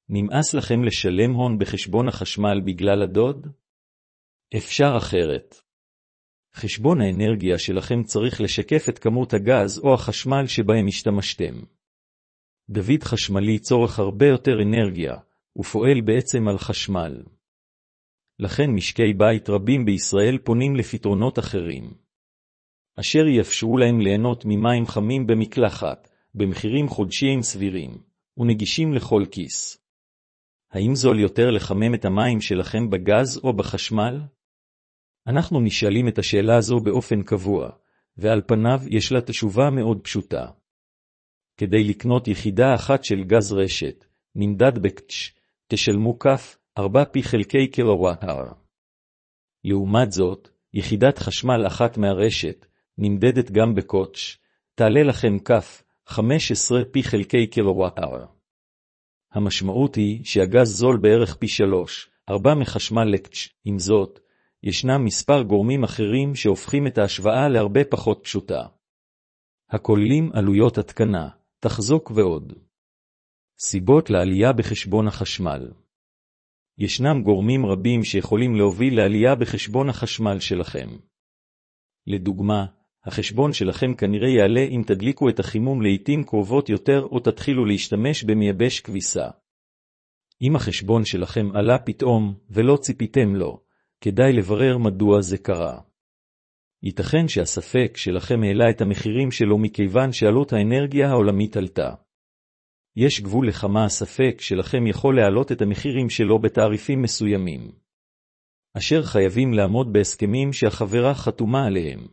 נמאס לכם לשלם הון בחשבון החשמל בגלל הדוד? אפשר אחרת. חשבון האנרגיה שלכם צריך לשקף את כמות הגז או החשמל שבהם השתמשתם. דוד חשמלי צורך הרבה יותר אנרגיה, ופועל בעצם על חשמל. לכן משקי בית רבים בישראל פונים לפתרונות אחרים, אשר יאפשרו להם ליהנות ממים חמים במקלחת, במחירים חודשיים סבירים, ונגישים לכל כיס. האם זול יותר לחמם את המים שלכם בגז או בחשמל? אנחנו נשאלים את השאלה הזו באופן קבוע, ועל פניו יש לה תשובה מאוד פשוטה. כדי לקנות יחידה אחת של גז רשת, נמדד בקטש, תשלמו כף 4 פי חלקי קילוואט-אר. לעומת זאת, יחידת חשמל אחת מהרשת, נמדדת גם בקוטש, תעלה לכם כף 15 פי חלקי קילוואט-אר. המשמעות היא שהגז זול בערך פי 3-4 מחשמל לקטש. עם זאת, ישנם מספר גורמים אחרים שהופכים את ההשוואה להרבה פחות פשוטה, הכוללים עלויות התקנה, תחזוק ועוד. סיבות לעלייה בחשבון החשמל. ישנם גורמים רבים שיכולים להוביל לעלייה בחשבון החשמל שלכם. לדוגמה, החשבון שלכם כנראה יעלה אם תדליקו את החימום לעתים קרובות יותר או תתחילו להשתמש במייבש כביסה. אם החשבון שלכם עלה פתאום ולא ציפיתם לו, כדאי לברר מדוע זה קרה. ייתכן שהספק שלכם העלה את המחירים שלו מכיוון שעלות האנרגיה העולמית עלתה. יש גבול לכמה הספק שלכם יכול להעלות את המחירים שלו בתעריפים מסוימים, אשר חייבים לעמוד בהסכמים שהחברה חתומה עליהם.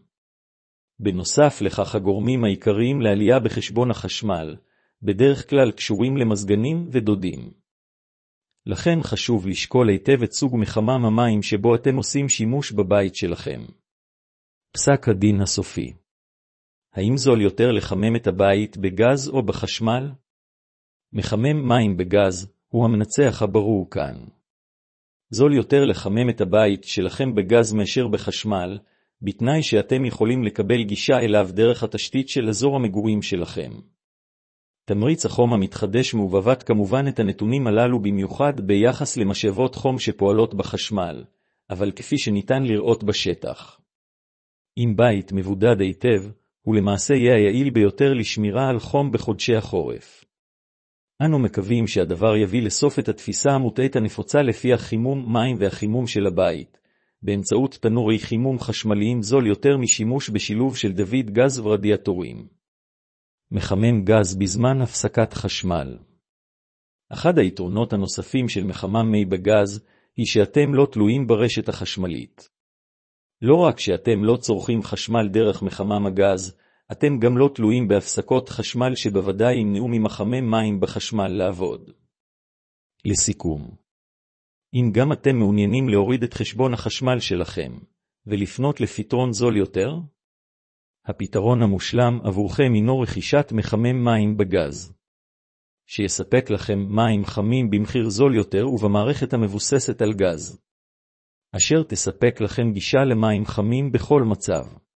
בנוסף לכך, הגורמים העיקריים לעלייה בחשבון החשמל, בדרך כלל קשורים למזגנים ודודים. לכן חשוב לשקול היטב את סוג מחמם המים שבו אתם עושים שימוש בבית שלכם. פסק הדין הסופי. האם זול יותר לחמם את הבית בגז או בחשמל? מחמם מים בגז הוא המנצח הברור כאן. זול יותר לחמם את הבית שלכם בגז מאשר בחשמל, בתנאי שאתם יכולים לקבל גישה אליו דרך התשתית של אזור המגורים שלכם. תמריץ החום המתחדש מעובבת כמובן את הנתונים הללו במיוחד ביחס למשאבות חום שפועלות בחשמל, אבל כפי שניתן לראות בשטח. אם בית מבודד היטב, הוא למעשה יהיה היעיל ביותר לשמירה על חום בחודשי החורף. אנו מקווים שהדבר יביא לסוף את התפיסה המוטעית הנפוצה לפי החימום מים והחימום של הבית, באמצעות תנורי חימום חשמליים זול יותר משימוש בשילוב של דוד גז ורדיאטורים. מחמם גז בזמן הפסקת חשמל. אחד היתרונות הנוספים של מחמם מי בגז, היא שאתם לא תלויים ברשת החשמלית. לא רק שאתם לא צורכים חשמל דרך מחמם הגז, אתם גם לא תלויים בהפסקות חשמל שבוודאי ימנעו ממחמם מים בחשמל לעבוד. לסיכום, אם גם אתם מעוניינים להוריד את חשבון החשמל שלכם, ולפנות לפתרון זול יותר, הפתרון המושלם עבורכם הינו רכישת מחמם מים בגז, שיספק לכם מים חמים במחיר זול יותר ובמערכת המבוססת על גז, אשר תספק לכם גישה למים חמים בכל מצב.